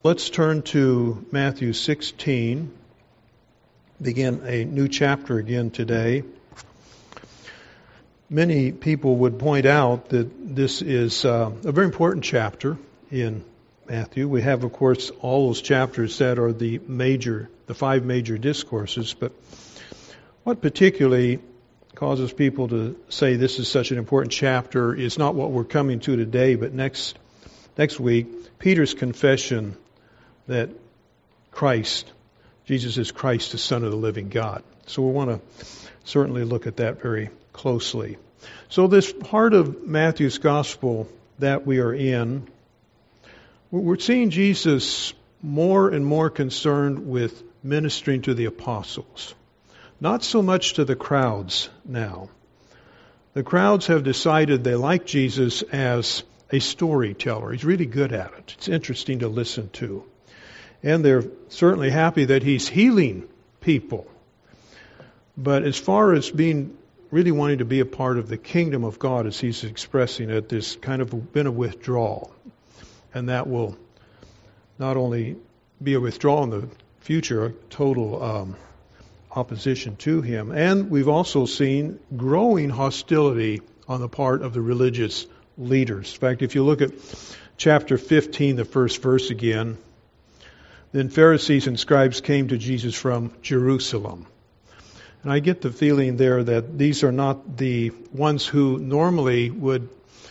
Let's turn to Matthew 16, begin a new chapter again today. Many people would point out that this is a very important chapter in Matthew. We have, of course, all those chapters that are the five major discourses, but what particularly causes people to say this is such an important chapter is not what we're coming to today, but next week, Peter's confession that Jesus is Christ, the Son of the living God. So we want to certainly look at that very closely. So this part of Matthew's Gospel that we are in, we're seeing Jesus more and more concerned with ministering to the apostles. Not so much to the crowds now. The crowds have decided they like Jesus as a storyteller. He's really good at it. It's interesting to listen to. And they're certainly happy that he's healing people. But as far as really wanting to be a part of the kingdom of God, as he's expressing it, there's kind of been a withdrawal. And that will not only be a withdrawal in the future, a total opposition to him. And we've also seen growing hostility on the part of the religious leaders. In fact, if you look at chapter 15, the first verse again, then Pharisees and scribes came to Jesus from Jerusalem. And I get the feeling there that these are not the ones who normally would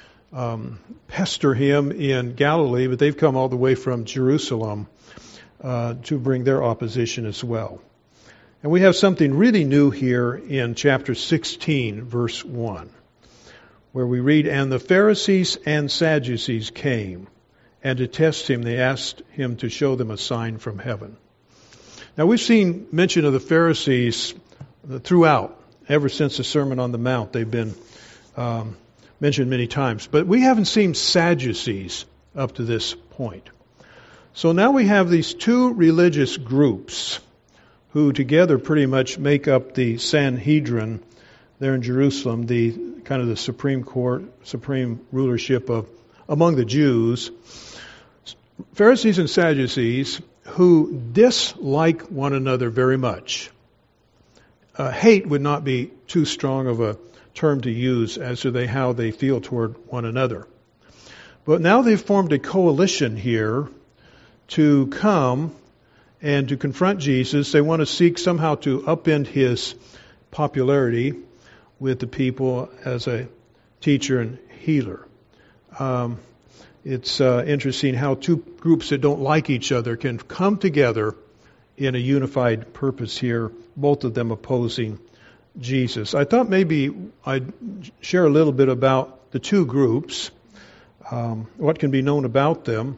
pester him in Galilee, but they've come all the way from Jerusalem to bring their opposition as well. And we have something really new here in chapter 16, verse 1, where we read, "And the Pharisees and Sadducees came, and to test him, they asked him to show them a sign from heaven." Now we've seen mention of the Pharisees throughout, ever since the Sermon on the Mount. They've been mentioned many times. But we haven't seen Sadducees up to this point. So now we have these two religious groups who together pretty much make up the Sanhedrin there in Jerusalem, the kind of the supreme court, supreme rulership among the Jews. Pharisees and Sadducees who dislike one another very much. Hate would not be too strong of a term to use as to how they feel toward one another. But now they've formed a coalition here to come and to confront Jesus. They want to seek somehow to upend his popularity with the people as a teacher and healer. It's interesting how two groups that don't like each other can come together in a unified purpose here, both of them opposing Jesus. I thought maybe I'd share a little bit about the two groups, what can be known about them.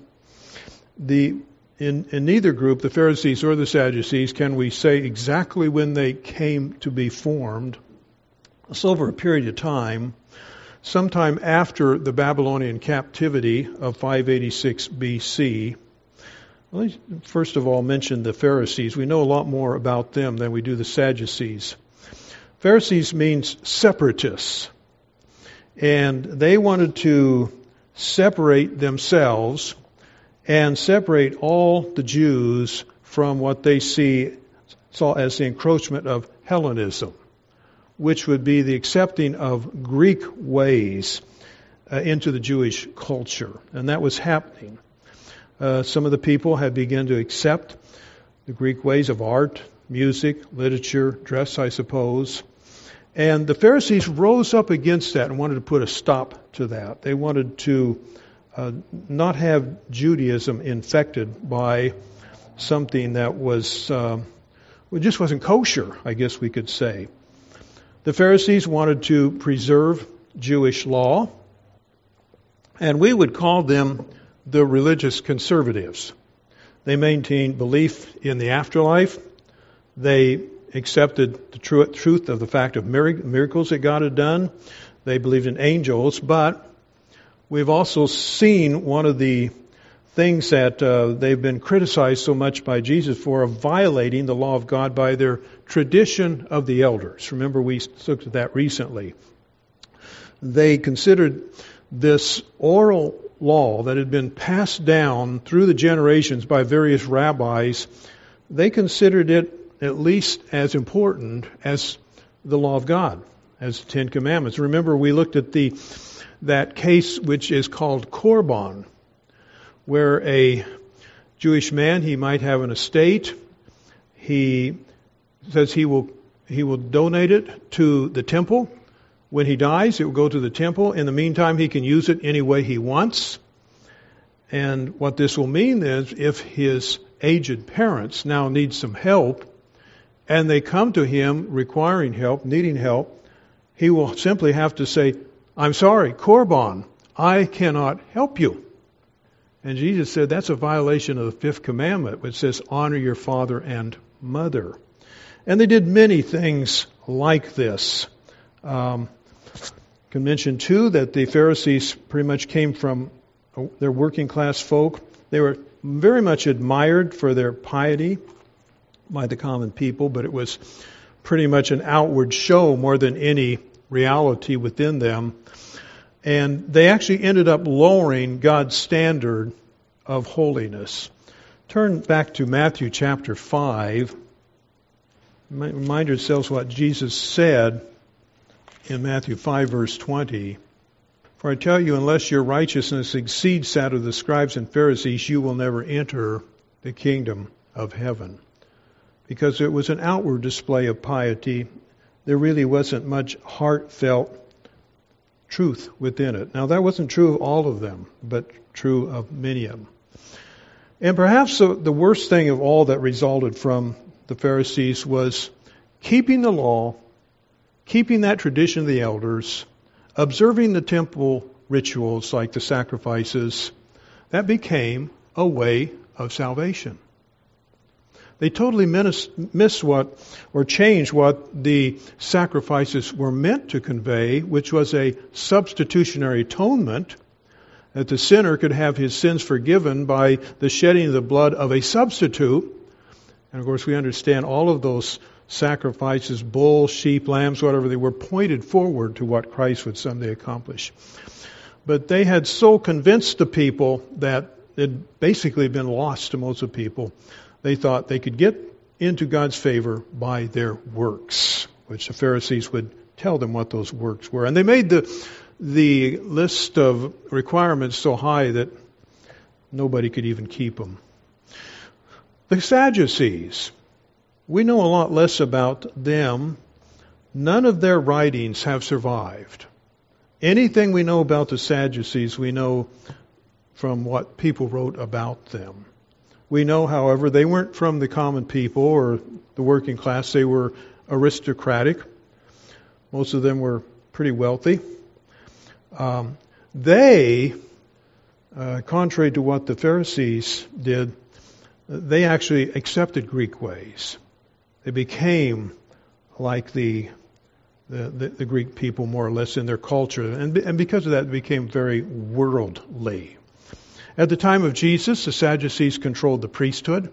In neither group, the Pharisees or the Sadducees, can we say exactly when they came to be formed. It's over a period of time, sometime after the Babylonian captivity of 586 BC. Let me first of all mention the Pharisees. We know a lot more about them than we do the Sadducees. Pharisees means separatists. And they wanted to separate themselves and separate all the Jews from what they saw as the encroachment of Hellenism, which would be the accepting of Greek ways into the Jewish culture. And that was happening. Some of the people had begun to accept the Greek ways of art, music, literature, dress, I suppose. And the Pharisees rose up against that and wanted to put a stop to that. They wanted to not have Judaism infected by something that just wasn't kosher, I guess we could say. The Pharisees wanted to preserve Jewish law, and we would call them the religious conservatives. They maintained belief in the afterlife. They accepted the truth of the fact of miracles that God had done. They believed in angels, but we've also seen one of the things that they've been criticized so much by Jesus for, of violating the law of God by their tradition of the elders. Remember, we looked at that recently. They considered this oral law that had been passed down through the generations by various rabbis, they considered it at least as important as the law of God, as the Ten Commandments. Remember, we looked at that case which is called Korban, where a Jewish man, he might have an estate. He says he will donate it to the temple. When he dies, it will go to the temple. In the meantime, he can use it any way he wants. And what this will mean is, if his aged parents now need some help, and they come to him requiring help, needing help, he will simply have to say, "I'm sorry, Korban, I cannot help you." And Jesus said that's a violation of the fifth commandment, which says, "Honor your father and mother." And they did many things like this. I can mention too that the Pharisees pretty much came from their working class folk. They were very much admired for their piety by the common people, but it was pretty much an outward show more than any reality within them. And they actually ended up lowering God's standard of holiness. Turn back to Matthew chapter 5. Remind yourselves what Jesus said in Matthew 5 verse 20. "For I tell you, unless your righteousness exceeds that of the scribes and Pharisees, you will never enter the kingdom of heaven." Because it was an outward display of piety. There really wasn't much heartfelt truth within it. Now, that wasn't true of all of them, but true of many of them. And perhaps the worst thing of all that resulted from the Pharisees was keeping the law, keeping that tradition of the elders, observing the temple rituals like the sacrifices. That became a way of salvation. They totally missed what, or changed what the sacrifices were meant to convey, which was a substitutionary atonement, that the sinner could have his sins forgiven by the shedding of the blood of a substitute. And of course we understand all of those sacrifices, bulls, sheep, lambs, whatever they were, pointed forward to what Christ would someday accomplish. But they had so convinced the people that it had basically been lost to most of the people. They thought they could get into God's favor by their works, which the Pharisees would tell them what those works were. And they made the list of requirements so high that nobody could even keep them. The Sadducees, we know a lot less about them. None of their writings have survived. Anything we know about the Sadducees, we know from what people wrote about them. We know, however, they weren't from the common people or the working class. They were aristocratic. Most of them were pretty wealthy. They, contrary to what the Pharisees did, they actually accepted Greek ways. They became like the Greek people, more or less, in their culture. And because of that, they became very worldly. At the time of Jesus, the Sadducees controlled the priesthood.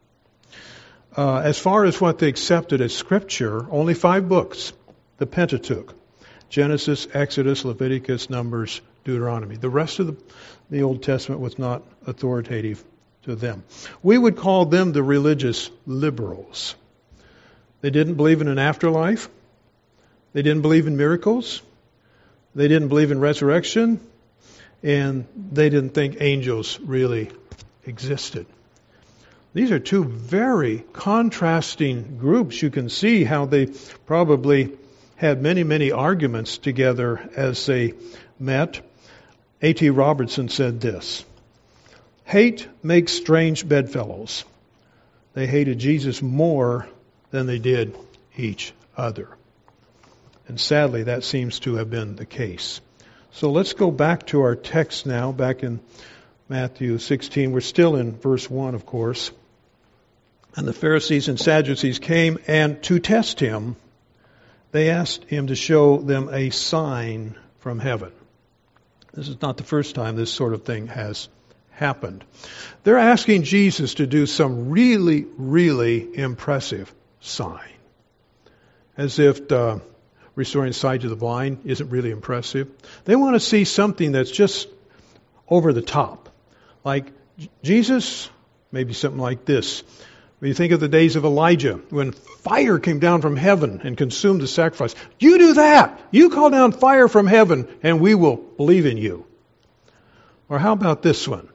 As far as what they accepted as Scripture, only 5 books. The Pentateuch. Genesis, Exodus, Leviticus, Numbers, Deuteronomy. The rest of the Old Testament was not authoritative to them. We would call them the religious liberals. They didn't believe in an afterlife. They didn't believe in miracles. They didn't believe in resurrection. And they didn't think angels really existed. These are 2 very contrasting groups. You can see how they probably had many, many arguments together as they met. A.T. Robertson said this: "Hate makes strange bedfellows. They hated Jesus more than they did each other." And sadly, that seems to have been the case. So let's go back to our text now, back in Matthew 16. We're still in verse 1, of course. "And the Pharisees and Sadducees came, and to test him, they asked him to show them a sign from heaven." This is not the first time this sort of thing has happened. They're asking Jesus to do some really, really impressive sign. As if restoring sight to the blind isn't really impressive. They want to see something that's just over the top. Like Jesus, maybe something like this. When you think of the days of Elijah, when fire came down from heaven and consumed the sacrifice. You do that. You call down fire from heaven and we will believe in you. Or how about this one?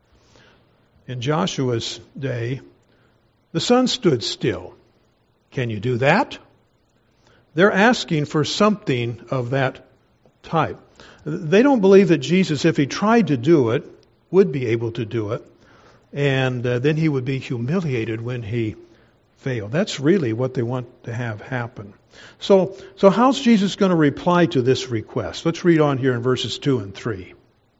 In Joshua's day, the sun stood still. Can you do that? They're asking for something of that type. They don't believe that Jesus, if he tried to do it, would be able to do it. And then he would be humiliated when he failed. That's really what they want to have happen. So how's Jesus going to reply to this request? Let's read on here in verses 2 and 3.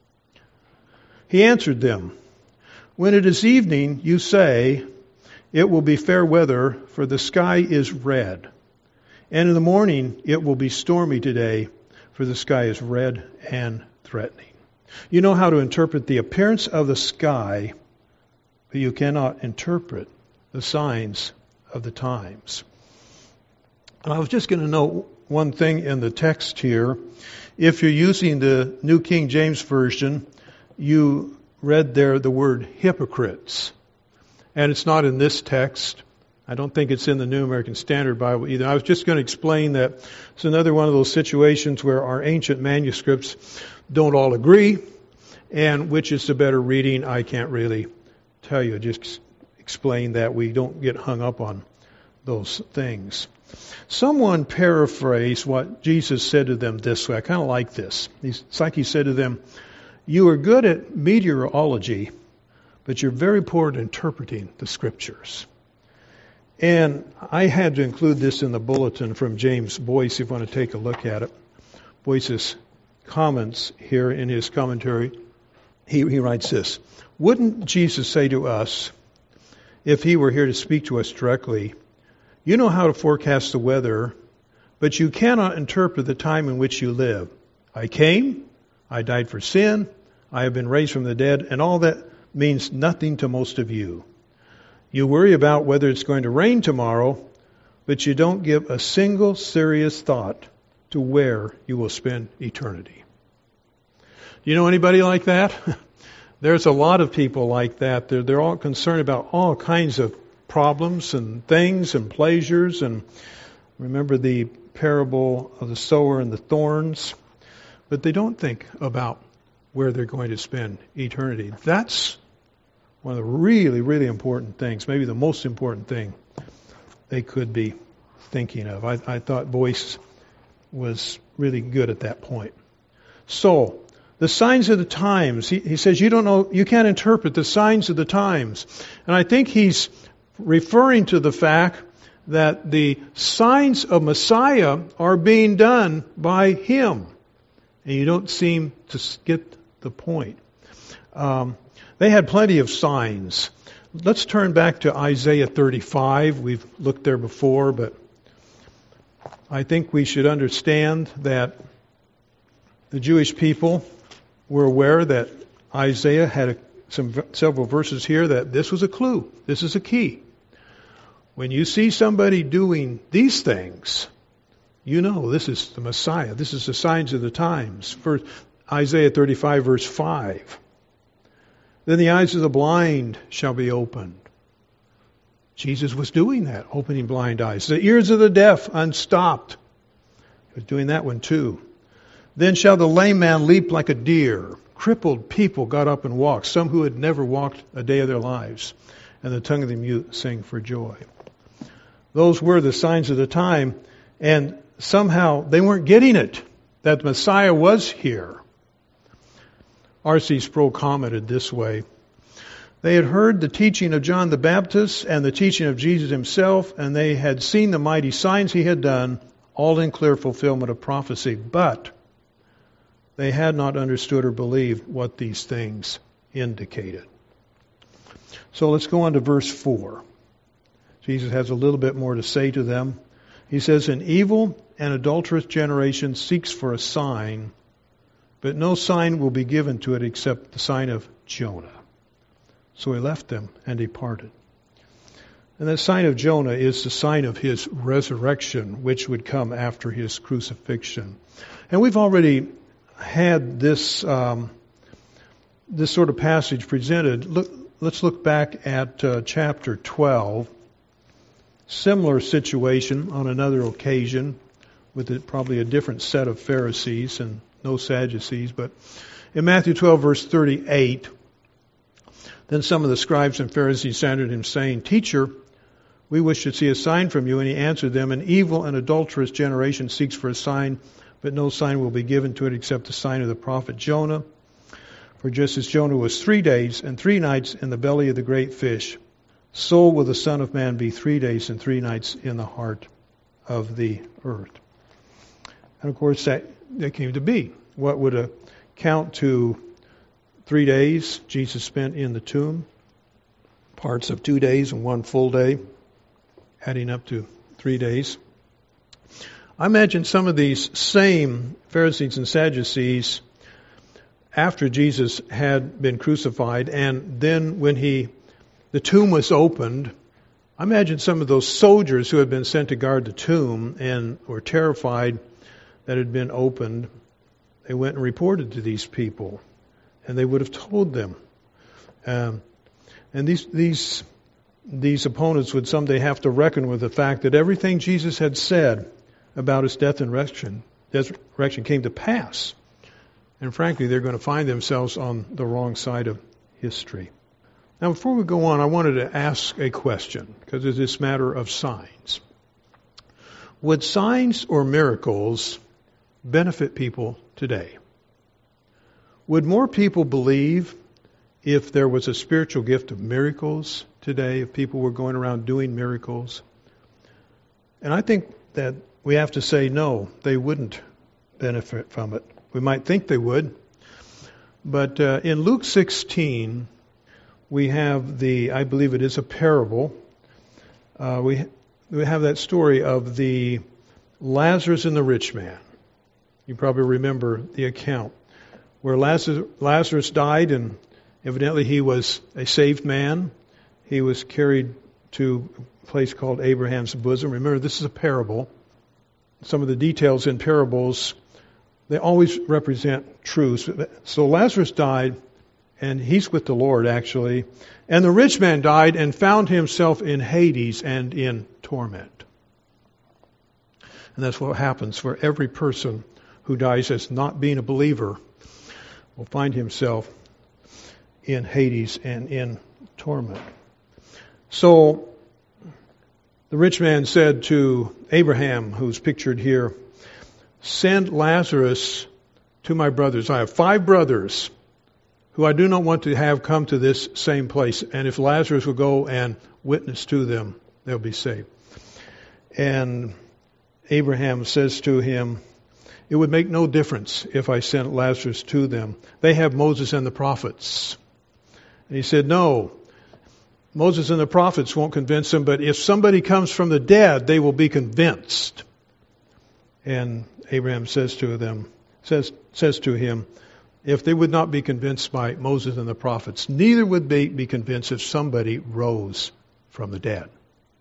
He answered them, "When it is evening, you say, 'It will be fair weather, for the sky is red.' And in the morning, 'It will be stormy today, for the sky is red and threatening.'" You know how to interpret the appearance of the sky, but you cannot interpret the signs of the times. And I was just going to note one thing in the text here. If you're using the New King James Version, you read there the word hypocrites. And it's not in this text. I don't think it's in the New American Standard Bible either. I was just going to explain that it's another one of those situations where our ancient manuscripts don't all agree, and which is the better reading, I can't really tell you. Just explain that we don't get hung up on those things. Someone paraphrased what Jesus said to them this way. I kind of like this. It's like he said to them, "You are good at meteorology, but you're very poor at interpreting the Scriptures." And I had to include this in the bulletin from James Boyce, if you want to take a look at it. Boyce's comments here in his commentary. He writes this: "Wouldn't Jesus say to us, if he were here to speak to us directly, 'You know how to forecast the weather, but you cannot interpret the time in which you live. I came, I died for sin, I have been raised from the dead, and all that means nothing to most of you. You worry about whether it's going to rain tomorrow, but you don't give a single serious thought to where you will spend eternity.'" Do you know anybody like that? There's a lot of people like that. They're all concerned about all kinds of problems and things and pleasures. And remember the parable of the sower and the thorns. But they don't think about where they're going to spend eternity. That's one of the really, really important things, maybe the most important thing they could be thinking of. I thought Boyce was really good at that point. So, the signs of the times. He says you don't know, you can't interpret the signs of the times. And I think he's referring to the fact that the signs of Messiah are being done by him. And you don't seem to get the point. They had plenty of signs. Let's turn back to Isaiah 35. We've looked there before, but I think we should understand that the Jewish people were aware that Isaiah had several verses here that this was a clue. This is a key. When you see somebody doing these things, you know this is the Messiah. This is the signs of the times. For Isaiah 35 verse 5. "Then the eyes of the blind shall be opened." Jesus was doing that, opening blind eyes. "The ears of the deaf unstopped." He was doing that one too. "Then shall the lame man leap like a deer." Crippled people got up and walked, some who had never walked a day of their lives. "And the tongue of the mute sing for joy." Those were the signs of the time, and somehow they weren't getting it, that Messiah was here. R.C. Sproul commented this way: "They had heard the teaching of John the Baptist and the teaching of Jesus himself, and they had seen the mighty signs he had done, all in clear fulfillment of prophecy. But they had not understood or believed what these things indicated." So let's go on to verse 4. Jesus has a little bit more to say to them. He says, "An evil and adulterous generation seeks for a sign, but no sign will be given to it except the sign of Jonah." So he left them and departed. And that sign of Jonah is the sign of his resurrection, which would come after his crucifixion. And we've already had this this sort of passage presented, let's look back at chapter 12. Similar situation on another occasion with probably a different set of Pharisees and no Sadducees. But in Matthew 12, verse 38, then some of the scribes and Pharisees answered him, saying, Teacher, we wish to see a sign from you. And he answered them, An evil and adulterous generation seeks for a sign, but no sign will be given to it except the sign of the prophet Jonah. For just as Jonah was 3 days and 3 nights in the belly of the great fish, so will the Son of Man be 3 days and 3 nights in the heart of the earth. And of course that came to be. What would account to 3 days Jesus spent in the tomb, parts of 2 days and 1 full day, adding up to 3 days. I imagine some of these same Pharisees and Sadducees, after Jesus had been crucified, and then when the tomb was opened, I imagine some of those soldiers who had been sent to guard the tomb and were terrified that it had been opened, they went and reported to these people, and they would have told them. And these opponents would someday have to reckon with the fact that everything Jesus had said about his death and resurrection came to pass. And frankly, they're going to find themselves on the wrong side of history. Now, before we go on, I wanted to ask a question, because it's this matter of signs. Would signs or miracles benefit people today? Would more people believe if there was a spiritual gift of miracles today, if people were going around doing miracles? And I think that we have to say no, they wouldn't benefit from it. We might think they would. But in Luke 16, we have I believe it is a parable. We have that story of the Lazarus and the rich man. You probably remember the account where Lazarus died, and evidently he was a saved man. He was carried to a place called Abraham's bosom. Remember, this is a parable. Some of the details in parables, they always represent truths. So Lazarus died, and he's with the Lord, actually. And the rich man died and found himself in Hades and in torment. And that's what happens for every person who dies as not being a believer, will find himself in Hades and in torment. So the rich man said to Abraham, who's pictured here, Send Lazarus to my brothers. I have 5 brothers who I do not want to have come to this same place. And if Lazarus will go and witness to them, they'll be saved. And Abraham says to him, it would make no difference if I sent Lazarus to them. They have Moses and the prophets. And he said, no, Moses and the prophets won't convince them, but if somebody comes from the dead, they will be convinced. And Abraham says to him, if they would not be convinced by Moses and the prophets, neither would they be convinced if somebody rose from the dead.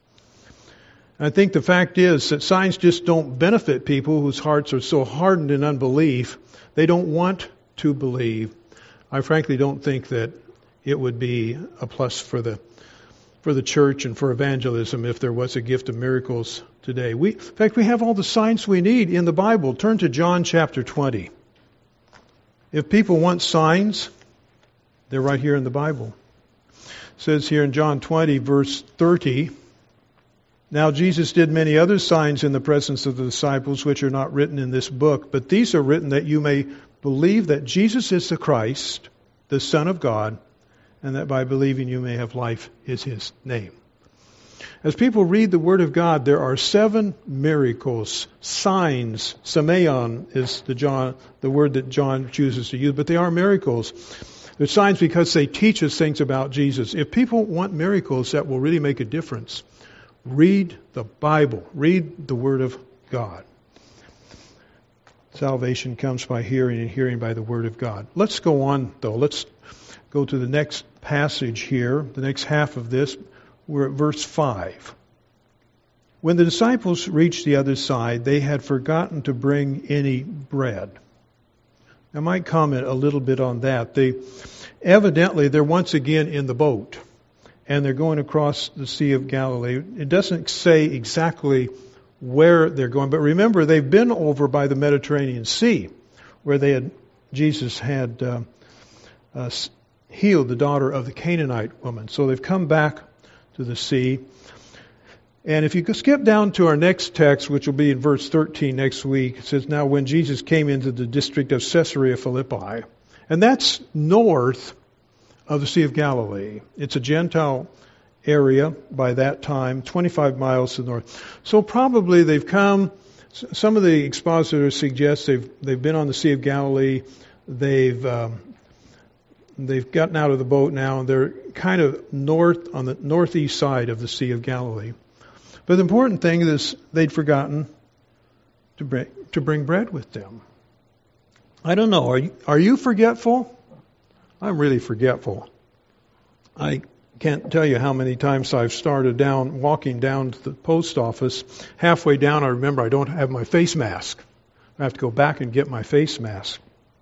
I think the fact is that signs just don't benefit people whose hearts are so hardened in unbelief. They don't want to believe. I frankly don't think that it would be a plus for the church and for evangelism if there was a gift of miracles today. In fact, we have all the signs we need in the Bible. Turn to John chapter 20. If people want signs, they're right here in the Bible. It says here in John 20, verse 30, Now Jesus did many other signs in the presence of the disciples, which are not written in this book, but these are written that you may believe that Jesus is the Christ, the Son of God, and that by believing you may have life is His name. As people read the Word of God, there are 7 miracles, signs. Semeion is the word that John chooses to use, but they are miracles. They're signs because they teach us things about Jesus. If people want miracles that will really make a difference, read the Bible. Read the Word of God. Salvation comes by hearing, and hearing by the Word of God. Let's go on, though. Let's go to the next passage here, the next half of this. We're at verse 5. When the disciples reached the other side, they had forgotten to bring any bread. I might comment a little bit on that. Evidently, they're once again in the boat, and they're going across the Sea of Galilee. It doesn't say exactly where they're going, but remember, they've been over by the Mediterranean Sea, where Jesus had healed the daughter of the Canaanite woman. So they've come back to the sea. And if you could skip down to our next text, which will be in verse 13 next week, it says, "Now when Jesus came into the district of Caesarea Philippi," and that's north of the Sea of Galilee. It's a Gentile area by that time, 25 miles to the north. So probably they've come, some of the expositors suggest they've been on the Sea of Galilee, they've gotten out of the boat now, and they're kind of north, on the northeast side of the Sea of Galilee. But the important thing is they'd forgotten to bring bread with them. I don't know. Are you forgetful? I'm really forgetful. I can't tell you how many times I've started walking down to the post office. Halfway down, I remember I don't have my face mask. I have to go back and get my face mask.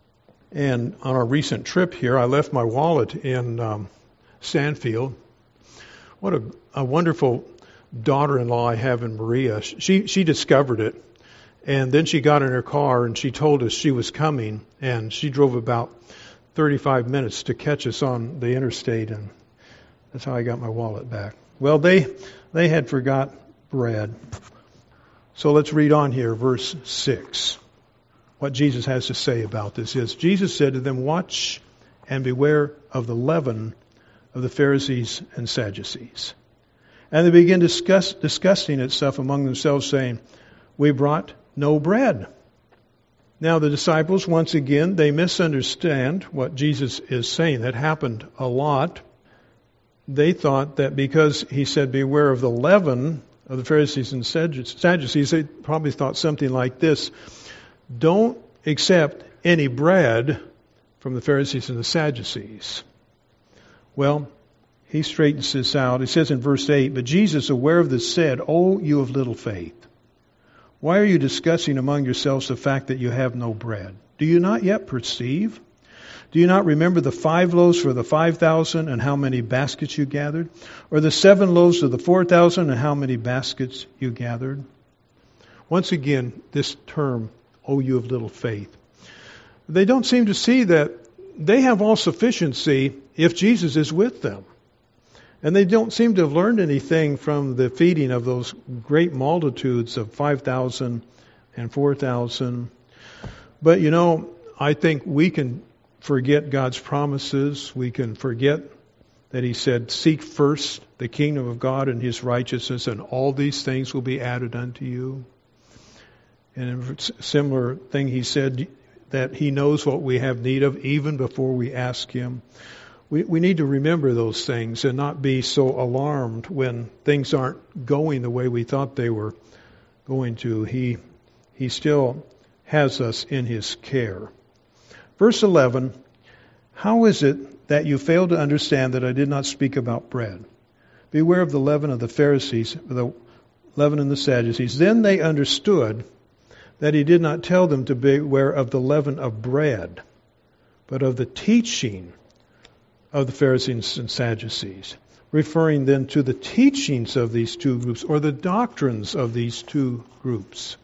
And on our recent trip here, I left my wallet in Sandfield. What a wonderful daughter-in-law I have in Maria. She discovered it, and then she got in her car and she told us she was coming, and she drove about 35 minutes to catch us on the interstate, and that's how I got my wallet back. Well, they had forgot bread. So let's read on here, verse 6. What Jesus has to say about this is, Jesus said to them, "Watch and beware of the leaven of the Pharisees and Sadducees." And they began discussing itself among themselves, saying, "We brought no bread." Now the disciples, once again, they misunderstand what Jesus is saying. That happened a lot. They thought that because he said, "Beware of the leaven of the Pharisees and Sadducees," they probably thought something like this: don't accept any bread from the Pharisees and the Sadducees. Well, he straightens this out. He says in verse 8, "But Jesus, aware of this, said, 'O you of little faith, why are you discussing among yourselves the fact that you have no bread? Do you not yet perceive? Do you not remember the 5 loaves for the 5,000 and how many baskets you gathered? Or the 7 loaves of the 4,000 and how many baskets you gathered?'" Once again, this term, "O you of little faith." They don't seem to see that they have all sufficiency if Jesus is with them. And they don't seem to have learned anything from the feeding of those great multitudes of 5,000 and 4,000. But I think we can forget God's promises. We can forget that He said, "Seek first the kingdom of God and His righteousness, and all these things will be added unto you." And a similar thing, He said that He knows what we have need of even before we ask Him. We need to remember those things and not be so alarmed when things aren't going the way we thought they were going to. He still has us in His care. Verse 11, "How is it that you fail to understand that I did not speak about bread? Beware of the leaven of the Pharisees, the leaven of the Sadducees." Then they understood that He did not tell them to beware of the leaven of bread, but of the teaching of the Pharisees and Sadducees, referring then to the teachings of these two groups, or the doctrines of these two groups.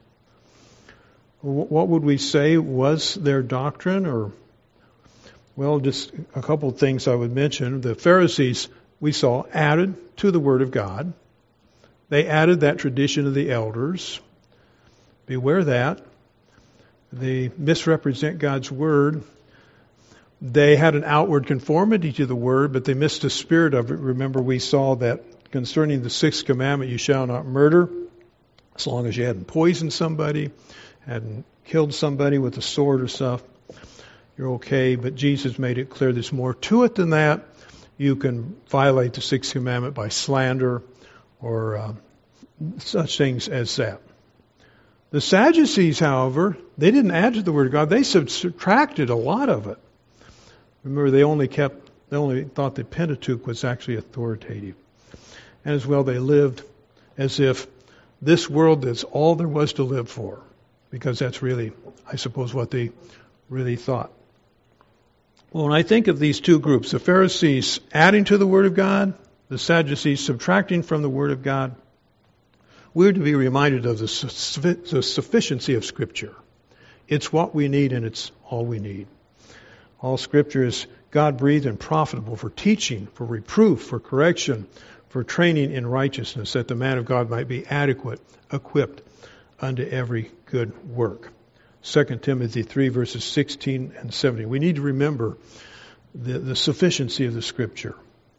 What would we say was their doctrine? Well, just a couple of things I would mention. The Pharisees, we saw, added to the Word of God. They added that tradition of the elders. Beware that. They misrepresent God's Word. They had an outward conformity to the Word, but they missed the spirit of it. Remember, we saw that concerning the 6th commandment, "You shall not murder," as long as you hadn't poisoned somebody, hadn't killed somebody with a sword or stuff, you're okay. But Jesus made it clear there's more to it than that. You can violate the 6th commandment by slander or such things as that. The Sadducees, however, they didn't add to the Word of God. They subtracted a lot of it. Remember, they only thought the Pentateuch was actually authoritative. And as well, they lived as if this world is all there was to live for, because that's really, I suppose, what they really thought. Well, when I think of these two groups, the Pharisees adding to the Word of God, the Sadducees subtracting from the Word of God, we're to be reminded of the sufficiency of Scripture. It's what we need, and it's all we need. All Scripture is God-breathed and profitable for teaching, for reproof, for correction, for training in righteousness, that the man of God might be adequate, equipped unto every good work. 2 Timothy 3, verses 16 and 17. We need to remember the sufficiency of the Scripture.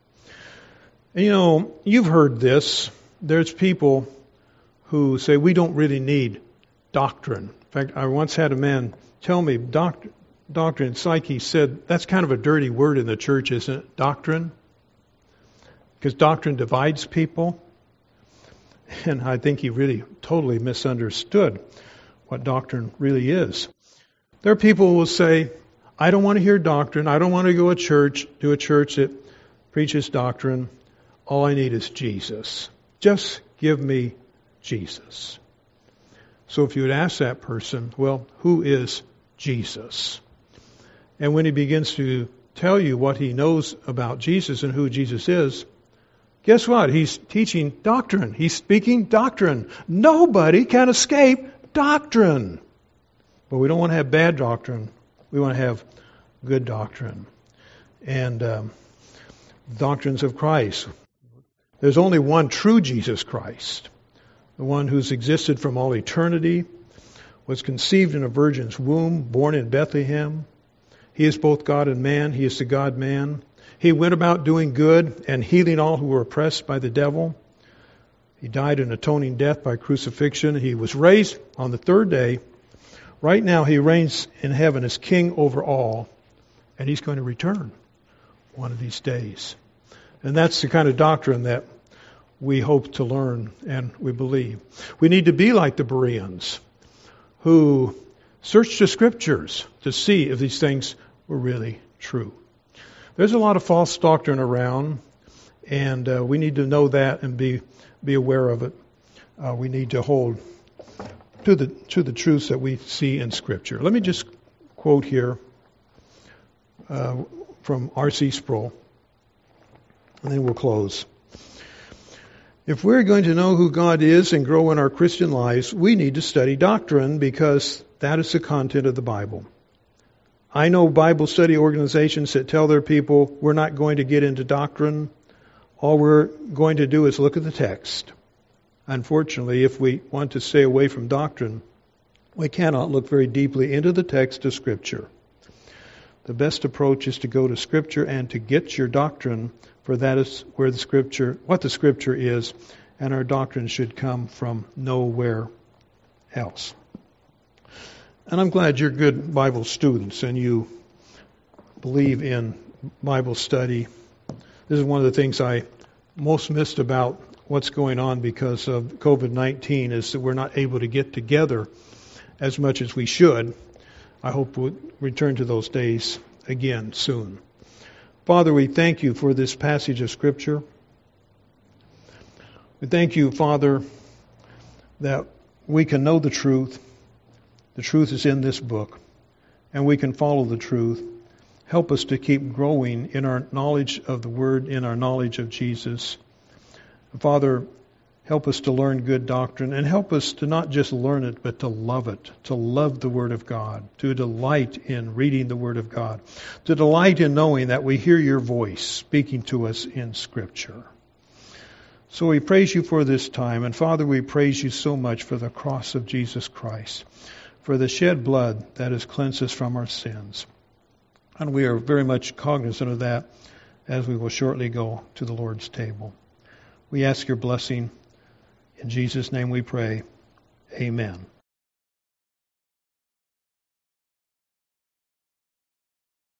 And you've heard this. There's people who say we don't really need doctrine. In fact, I once had a man tell me, doctrine, it's like he said, that's kind of a dirty word in the church, isn't it? Doctrine? Because doctrine divides people. And I think he really totally misunderstood what doctrine really is. There are people who will say, I don't want to hear doctrine. I don't want to go to a church that preaches doctrine. All I need is Jesus. Just give me Jesus. So if you would ask that person, well, who is Jesus? And when he begins to tell you what he knows about Jesus and who Jesus is, guess what? He's teaching doctrine. He's speaking doctrine. Nobody can escape doctrine. But we don't want to have bad doctrine. We want to have good doctrine. And doctrines of Christ. There's only one true Jesus Christ. The one who's existed from all eternity, was conceived in a virgin's womb, born in Bethlehem. He is both God and man. He is the God-man. He went about doing good and healing all who were oppressed by the devil. He died an atoning death by crucifixion. He was raised on the third day. Right now he reigns in heaven as king over all. And he's going to return one of these days. And that's the kind of doctrine that we hope to learn and we believe. We need to be like the Bereans who searched the Scriptures to see if these things were really true. There's a lot of false doctrine around, and we need to know that and be aware of it. We need to hold to the truths that we see in Scripture. Let me just quote here from R.C. Sproul, and then we'll close. If we're going to know who God is and grow in our Christian lives, we need to study doctrine because that is the content of the Bible. I know Bible study organizations that tell their people, we're not going to get into doctrine. All we're going to do is look at the text. Unfortunately, if we want to stay away from doctrine, we cannot look very deeply into the text of Scripture. The best approach is to go to Scripture and to get your doctrine, for that is where what the Scripture is, and our doctrine should come from nowhere else. And I'm glad you're good Bible students and you believe in Bible study. This is one of the things I most missed about what's going on because of COVID-19 is that we're not able to get together as much as we should. I hope we'll return to those days again soon. Father, we thank you for this passage of Scripture. We thank you, Father, that we can know the truth. The truth is in this book, and we can follow the truth. Help us to keep growing in our knowledge of the Word, in our knowledge of Jesus. Father, help us to learn good doctrine, and help us to not just learn it, but to love the Word of God, to delight in reading the Word of God, to delight in knowing that we hear your voice speaking to us in Scripture. So we praise you for this time, and Father, we praise you so much for the cross of Jesus Christ, for the shed blood that has cleansed us from our sins. And we are very much cognizant of that as we will shortly go to the Lord's table. We ask your blessing. In Jesus' name we pray. Amen.